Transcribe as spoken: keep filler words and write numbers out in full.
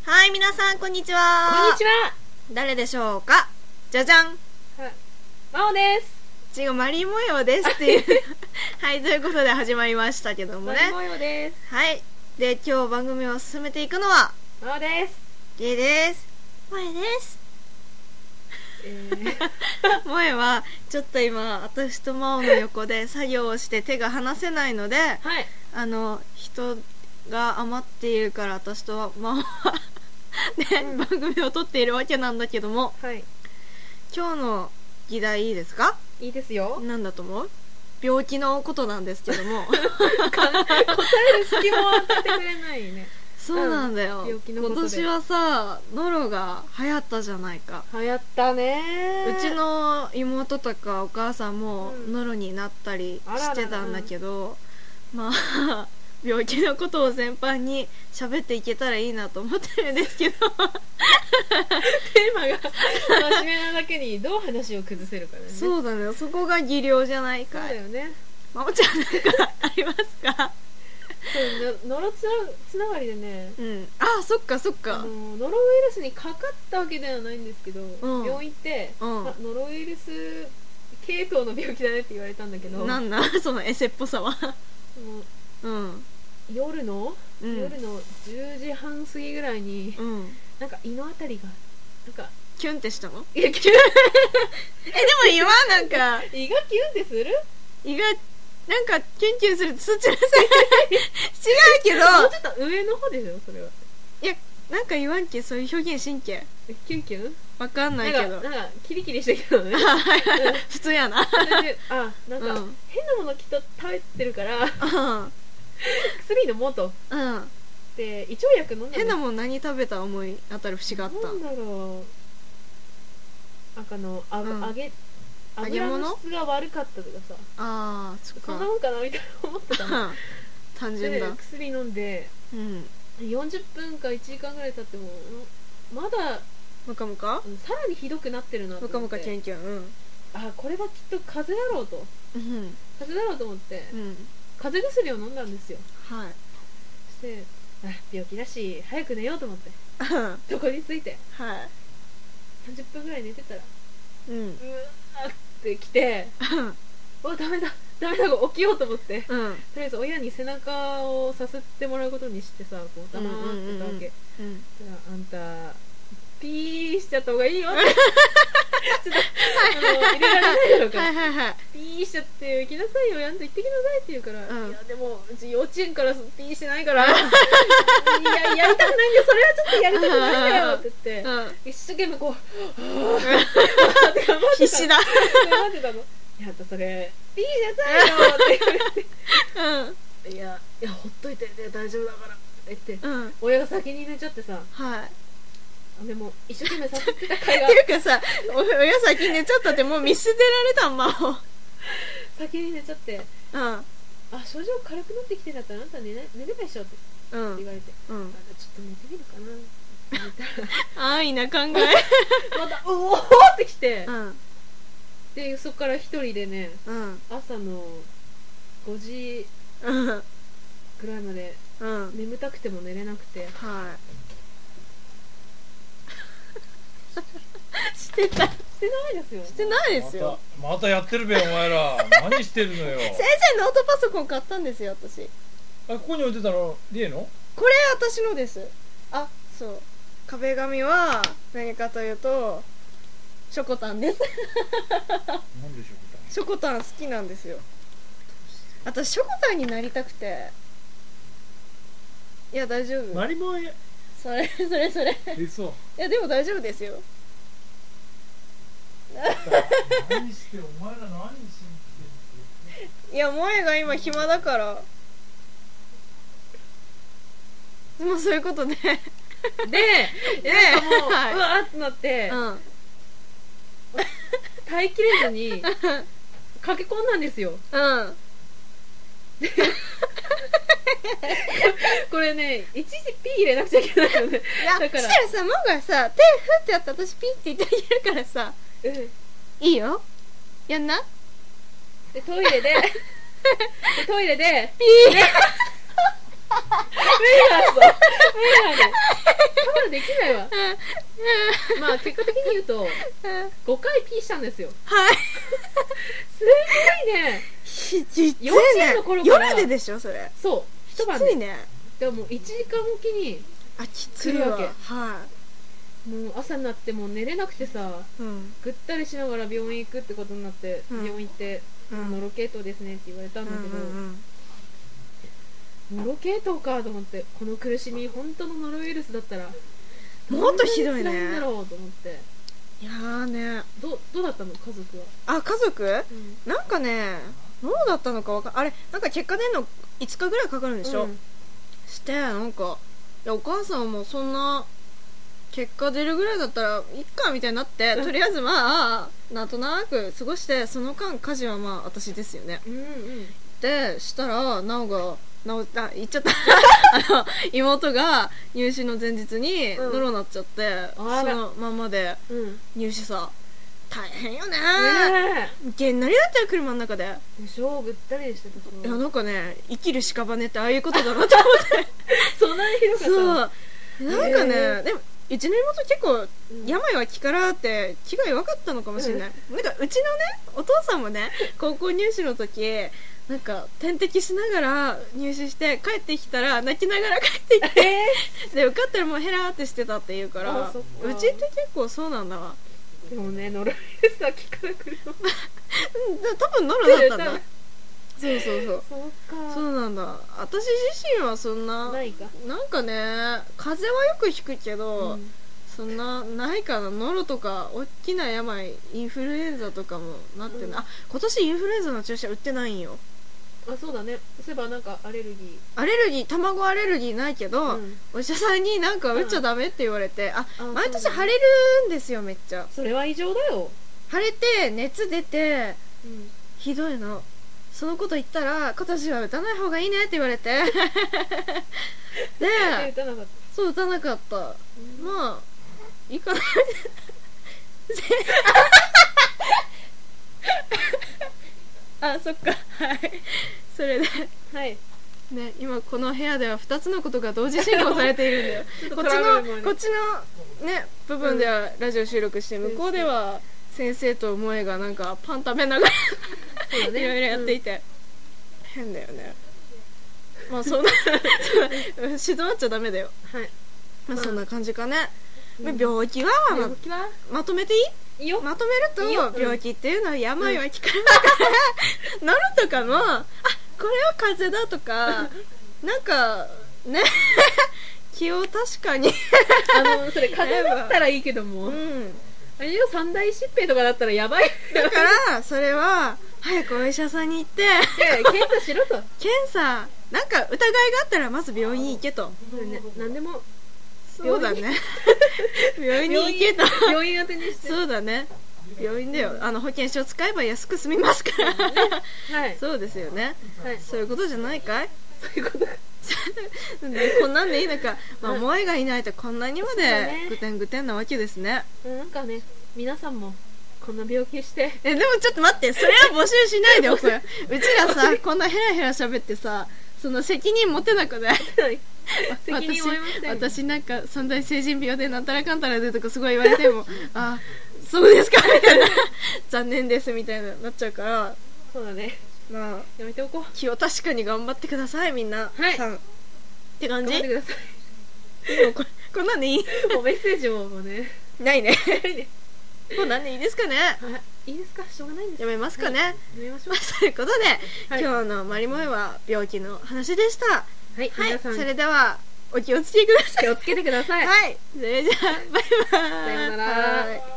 はい、皆さんこんにちは。 こんにちは。 誰でしょうか。じゃじゃん。 はい、まおです。 違う、マリモヨですっていうはい、ということで始まりましたけどもね。 マリモヨです。 はい。で、今日番組を進めていくのはまおです。 ゲイです。萌えです。 えー、 萌えはちょっと今私と真央の横で作業をして手が離せないので、 はい、あの人が余っているから私と真央はね、うん、番組を撮っているわけなんだけども、 はい、 今日の議題いいですか？ いいですよ。 なんだと思う？病気のことなんですけども答える隙間を与えてくれないね。 そうなんだよ、うん、病気のことで今年はさノロが流行ったじゃないか。 流行ったね。 うちの妹とかお母さんもノロになったりしてたんだけど、うん、まあ病気のことを全般に喋っていけたらいいなと思ってるんですけどテーマが真面目なだけにどう話を崩せるかね。 そうだね、そこが技量じゃないかい。 そうだよね。 まおちゃんなんかありますか？ そう、ノロつな、つながりでね、 うん、あ、そっかそっか。 あのノロウイルスにかかったわけではないんですけど、うん、病院行って、うん、ノロウイルス系統の病気だねって言われたんだけど、 なんだそのエセっぽさはうん、夜の、うん、夜のじゅうじはん過ぎぐらいに、うん、なんか胃のあたりがなんかキュンってしたの？ いやキュンえ、でも今なんか胃がキュンってする？ 胃がなんかキュンキュンするってそっちのせい違うけどもうちょっと上の方でしょそれは。 いや、なんか言わんけ、そういう表現神経キュンキュンわかんないけどなんか、なんかキリキリしてるけどね普通やな。 で、あ、なんか、うん、変なものきっと食べてるから、うん、薬飲もうと、うん、で胃腸薬飲んだんです。 変なもの何食べた思い当たる節があった。 なんだろう、なんかのあ、うん、揚げ油の質が悪かったとかさ、 あー、そっか、 そんなもんかなみたいな思ってたの単純だ。 で薬飲んで、うん、よんじゅっぷんかいちじかんぐらい経ってもまだムカムカ、 さらにひどくなってるなと思って、 ムカムカキュンキュン、うん、 あ、これはきっと風邪だろうと、うん、風邪だろうと思って、うん、風邪薬を飲んだんですよ。はい。そしてあ、病気だし早く寝ようと思って床について、はい、さんじゅっぷんぐらい寝てたら、うん、うわーってきてお、ダメだダメだ起きようと思って、うん、とりあえず親に背中をさすってもらうことにしてさ、こう黙ってたわけ、うんうんうん、あんたピーしちゃった方がいいよってちょっとあの入れられないだろうからはいはい、はい、ピーしちゃって行きなさいよ、あんた行ってきなさいって言うから、うん、いやでもうち幼稚園からピーしないからいややりたくないんだよ、それはちょっとやりたくないんだよって言って、うん、一生懸命こうって頑張ってた必死だ頑張ってたの。いや、あんたそれピーしなさいよって言われて、うん、いやいやほっといてね、大丈夫だからって言って、うん、親が先に寝ちゃってさ、はい、でも一生懸命させてた甲斐がっていうかさ、親先に寝ちゃったってもう見捨てられたんまを先に寝ちゃって、うん、あ、症状軽くなってきてんだったらあんた寝れないでしょって、うん、って言われて、うん、あ、ちょっと寝てみるかなって言ったら安易な考えまたうおーってきて、うん、でそこから一人でね、うん、朝のごじぐらいまで、うん、眠たくても寝れなくて、はいしてたしてないですよ。 してないですよ。 また、またやってるべお前ら何してるのよ先生ノートパソコン買ったんですよ私。 あ、ここに置いてたのリエの？ これ私のです。あ、そう、壁紙は何かというとショコタンですなんでショコタン？ ショコタン好きなんですよ。私ショコタンになりたくて。いや大丈夫。 マリモエ。 それそれそれえ、そう。 いやでも大丈夫ですよ何してお前ら何しいや、萌えが今暇だからもうそういうことでで、 なんかもう、はい、うわーってなって、うん、耐えきれずに駆け込んだんですよ。うんこれね、一時ピー入れなくちゃいけないよね。 いや、だからしたらさ、もがさ、手ふってやったら私ピーって言ってあげるからさ、うん、いいよ、やんな。 でトイレででトイレでピー無理なんですよ。無理なんです。カバーできないわまあ結果的に言うとごかい P したんですよ。 はいすごいね。 きついね。 幼稚園の頃から夜ででしょそれ。 そう一晩できついね。 でももういちじかんおきにあきついわ来るわけ。 はい、 もう朝になってもう寝れなくてさ、うん、ぐったりしながら病院行くってことになって、うん、病院行って、うん、ノロ系統ですねって言われたんだけど、うんうんうん、ノロ系統かと思って、この苦しみ本当のノロウイルスだったらもっとひどいね。 どんなに辛いんだろうと思って。 いやーね、 ど, どうだったの家族は。 あ家族、うん、なんかねどうだったのかわかんあれなんか結果出るのいつかぐらいかかるんでしょ、うん、してなんかいやお母さんはもうそんな結果出るぐらいだったらいっかみたいになって、とりあえずまあなんとなく過ごして、その間家事はまあ私ですよね、うんうん、でしたらなおがなおあ言っちゃったあの妹が入試の前日にノロになっちゃって、うん、そのままで入試さ、うん、大変よねー。げんなりだったよ車の中で。 でしょ、ぐったりでした。 いやなんかね生きる屍ってああいうことだなと思ってそんなにひどかった。そうなんかね、えー、でもうちの妹結構病は気からって気が弱かったのかもしれない、うん、なんかうちのねお父さんもね高校入試の時なんか点滴しながら入試して帰ってきたら泣きながら帰ってきて、えー、で受かったらもうヘラーってしてたって言うから、うちって結構そうなんだわ。 でもねノロウイルスは気から来るの多分ノロだったんだそうそうそうそうかそうなんだ。私自身はそんなないかなんかね風邪はよくひくけど、うん、そんなないかな。ノロとか大きな病インフルエンザとかもなってない、うん、あ今年インフルエンザの注射売ってないんよ。 あそうだね。そういえばなんかアレルギーアレルギー卵アレルギーないけど、うん、お医者さんになんか打っちゃダメって言われて、うん、ああ毎年腫れるんですよ。めっちゃそれは異常だよ。 腫れて熱出て、うん、ひどいの。そのこと言ったら今年は打たない方がいいねって言われてで打たなかった。 そう打たなかった、うん、まあいいかなあそっかはいそれではいね、今この部屋ではふたつのことが同時進行されているんだよこっちのこっちのね部分ではラジオ収録して、うん、向こうでは先生と萌えがなんかパン食べながらいろいろやっていて、うん、変だよね。まあそんな静まっちゃダメだよ。はい。まあそんな感じかね。うん、病気は、ま、病気はまとめていい？いいよ。まとめるといいよ、病気っていうのは病は気からだからノロとかもあこれは風邪だとかなんかね気を確かにあのそれ風邪だったらいいけども。うん。あれよ三大疾病とかだったらやばいだからそれは早くお医者さんに行って検査しろと検査なんか疑いがあったらまず病院に行けと、 ね、何でもそうだね病院に行けと病院当てにしてそうだね病院だよ。あの保険証使えば安く済みますから、ねはい、そうですよね、はい、そういうことじゃないかい。 そういうことかこんなんでいいのか、まあ、萌えがいないとこんなにまでぐてんぐてんなわけですね。 なんかね皆さんもこんな病気してえでもちょっと待ってそれは募集しないでおくうちらさこんなヘラヘラ喋ってさその責任持てなくない責任負いません。 私、私なんか三大成人病でなんたらかんたらでとかすごい言われてもあそうですかみたいな残念ですみたいななっちゃうから。 そうだねまあやめておこう。 気を確かに頑張ってくださいみんな、はい、さんって感じ。 頑張ってくださいもうここんなんでいいもうメッセージもねないねこんなんでいいですかね。 いいですかしょうがないんです。 やめますかね、はい、 やめましょうということで、はい、今日のまりもえは病気の話でした。はい、はい、皆さんそれではお気をつけください。 気をつけてください。 はいそれじゃあバイバイさようなら。